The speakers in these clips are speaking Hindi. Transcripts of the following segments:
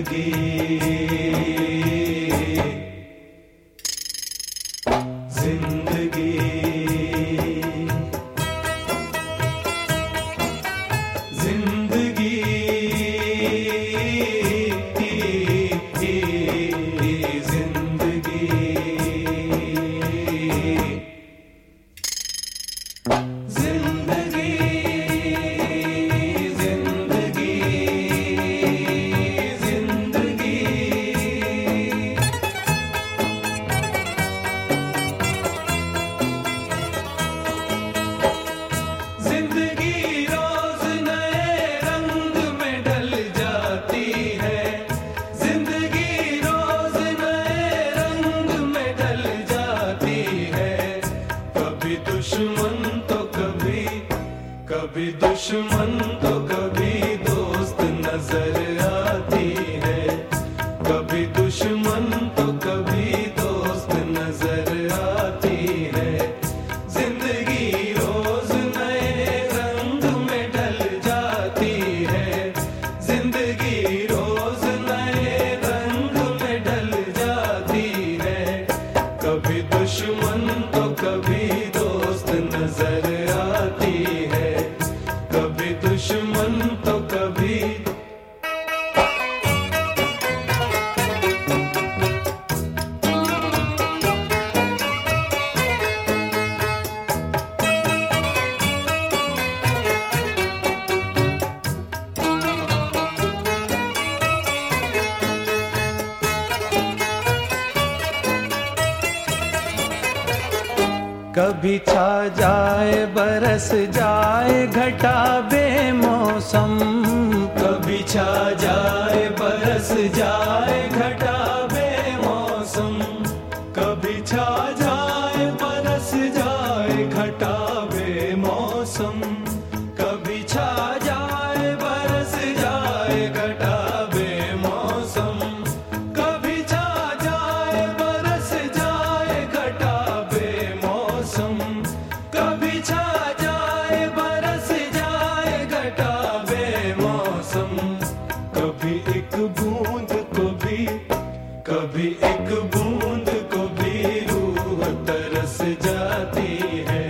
कभी छा जाए बरस जाए घटा बेमौसम, कभी छा जाए बरस जाए घटा बेमौसम, कभी छा जाए बरस जाए घटा बेमौसम, कभी छा जाए बरस जाए घटा बेमौसम, कभी छा जाए बरस जाए घटा बेमौसम, कभी छा जाए बरस जाए घटा बेमौसम, कभी एक बूंद को भी, कभी एक बूंद को भी रूह तरस जाती है,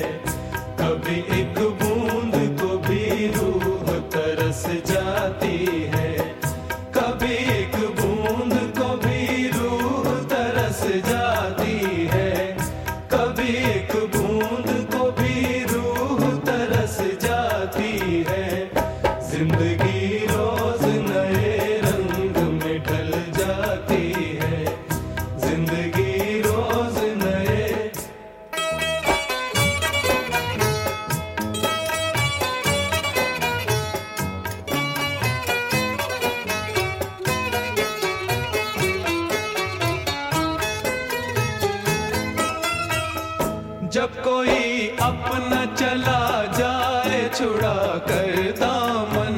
कभी एक बूंद को भी रूह तरस जाती है, कभी एक बूंद को भी रूह तरस जाती है, कभी एक बूंद को भी रूह तरस जाती है। जिंदगी रोज नए रंग में ढल जाती है, जिंदगी रोज नए। जब कोई अपना चला जाए छुड़ा कर दामन,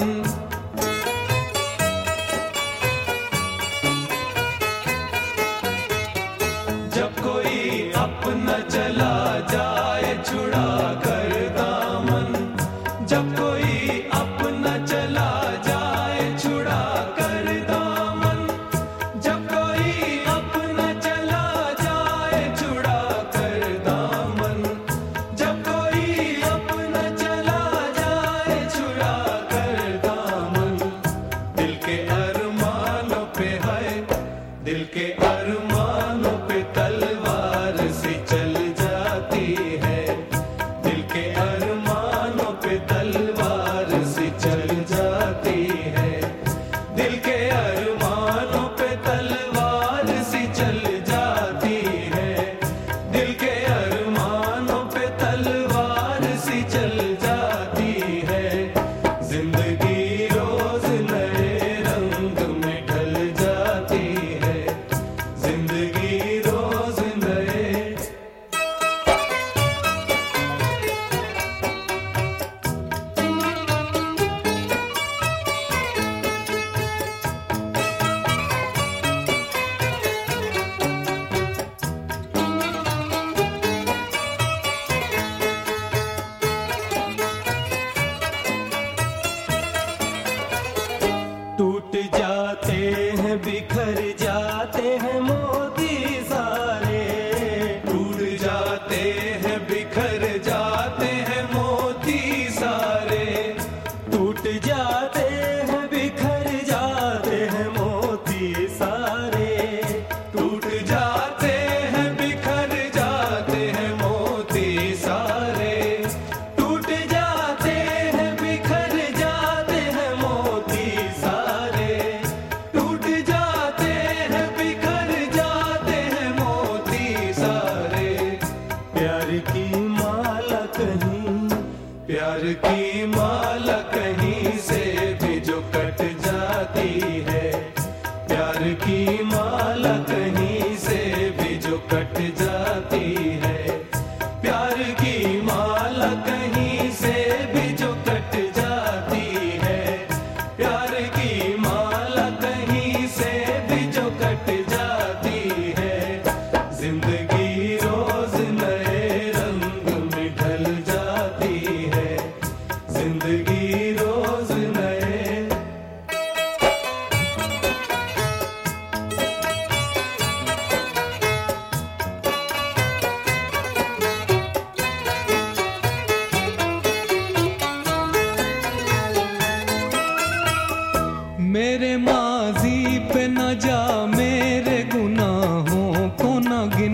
जब कोई अपना चला जाए छुड़ा कर दामन, जब कोई अपना चला जाए छुड़ा कर दामन, जब कोई अपना चला जाए छुड़ा कर दामन, जब कोई हैं बिखर जाते हैं मोती सारे, टूट जाते हैं बिखर जाते हैं मोती सारे, टूट जाते हैं बिखर जाते हैं मोती सारे, टूट जाते हैं बिखर जाते हैं मोती सारे, टूट जाते हैं बिखर जाते हैं मोती सारे, टूट जाते हैं बिखर जाते हैं मोती सारे। प्यार की माला कहीं, प्यार की माला कहीं से भी जो कट जाती है, प्यार की माला कहीं से भी जो कट जाती है, प्यार की माला कहीं से भी जो कट जाती है, प्यार की माला कहीं से भी जो कट जाती है। जिंदगी रोज नए रंग में ढल जाती है, जिंदगी रोज नए। मेरे माजी पे न जा, मेरे गुनाहों को न गिन,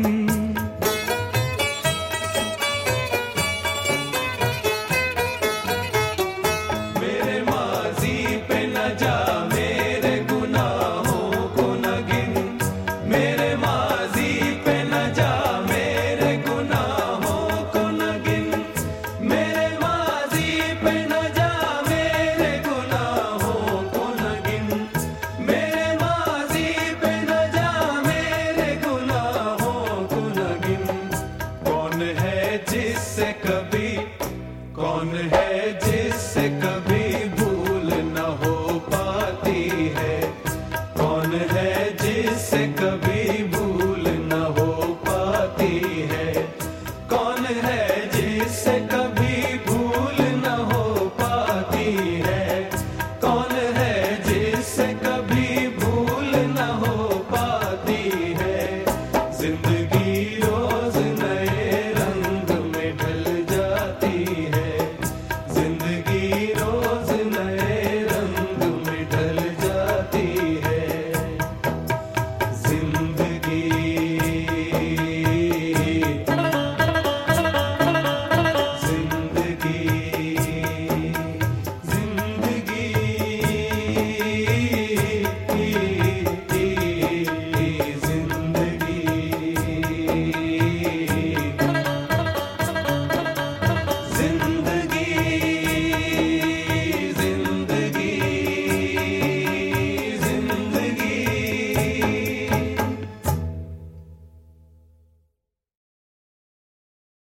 मेरे माजी पे न जा, मेरे गुनाहों को न गिन, मेरे माजी पे न जा, मेरे गुनाहों को न गिन, मेरे माजी पे न जा, मेरे गुनाहों को न गिन, मेरे माजी पे न जा, मेरे गुनाहों को न गिन। कौन है जिससे कभी, कौन है जिससे कभी भूल न हो पाती है, कौन है जिससे कभी भूल न हो पाती है, कौन है जिससे कभी भूल न हो पाती है, कौन है जिससे कभी भूल न हो पाती है। जिंदगी रोज नए रंग में ढल जाती है, जिंदगी रोज नए रंग में ढल जाती है। जिंदगी, जिंदगी, जिंदगी, जिंदगी,